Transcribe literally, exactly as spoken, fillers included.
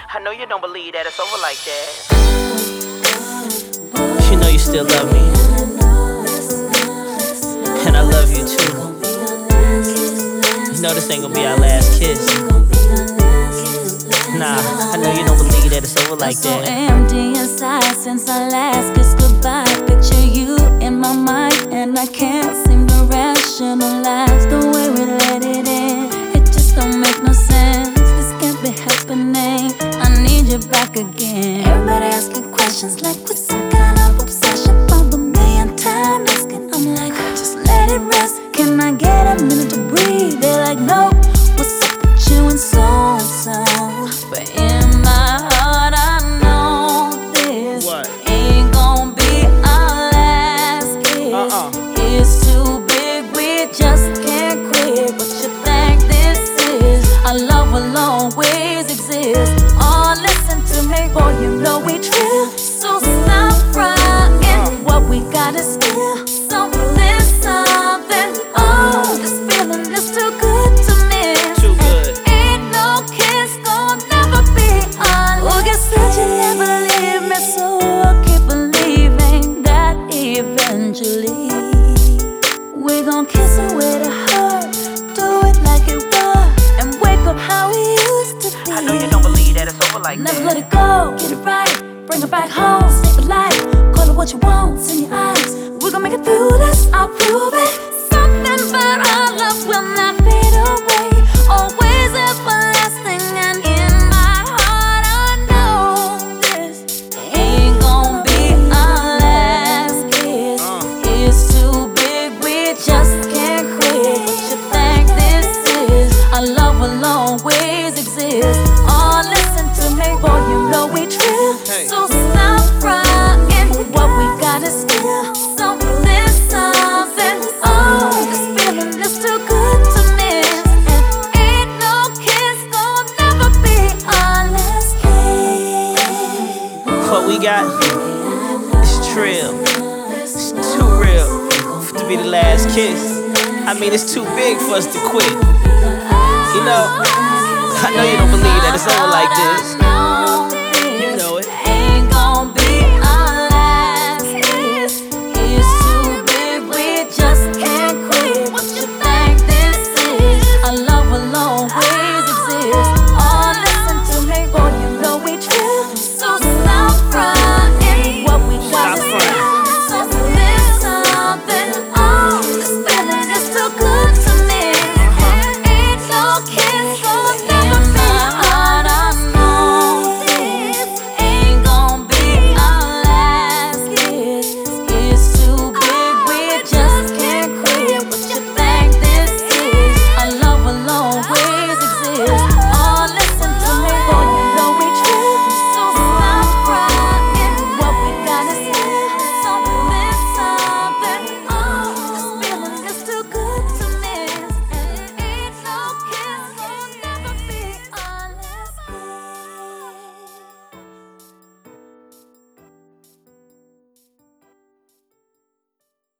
I know you don't believe that it's over like that. You know you still love me, and I love you too. You know this ain't gonna be our last kiss. Nah, I know you don't believe that it's over like that. I'm so empty inside since our last kiss goodbye. Picture you in my mind, and I can't seem to rationalize the way we let it in. It just don't make no sense. This can't be happening. I need you back again. Everybody asking questions like what's some kind of obsession? From a million times asking, I'm like, just let it rest. Can I get a minute to breathe? They're like, no. What's up with you and so and so? But in my heart I know this What? ain't gon' be our last kiss. Uh-uh. It's too big, we just can't quit. What you think this is? Our love will always exist. Oh, listen to me, boy, you know we trip. So stop crying. What we got is still something, something. Oh, this feeling is too good to miss. Too good. Ain't no kiss gonna never be our last. Oh, guess that you never leave me, so I'll keep believing that eventually we gon' kiss away the hurt, do it like it was, and wake up how we used to be. I know you don't believe that it's over like Never that. let it go, get it right, bring it back home, stay for life. Call it what you want, it's in your eyes. We gon' make it through this, I'll prove it. Something but our love will not fade away. Always everlasting, and in my heart I know this ain't gon' be our last kiss. It's too big, we just can't quit. What you think this is? Our love will always exist. Oh, listen to me, boy, you know we trip. Hey. So stop crying. What we got is still something, something. Oh, this feeling is too good to miss. And ain't no kiss gonna never be our last kiss. What we got is trill. It's too real to be the last kiss. I mean, it's too big for us to quit. You know, I know you don't believe that it's over like this.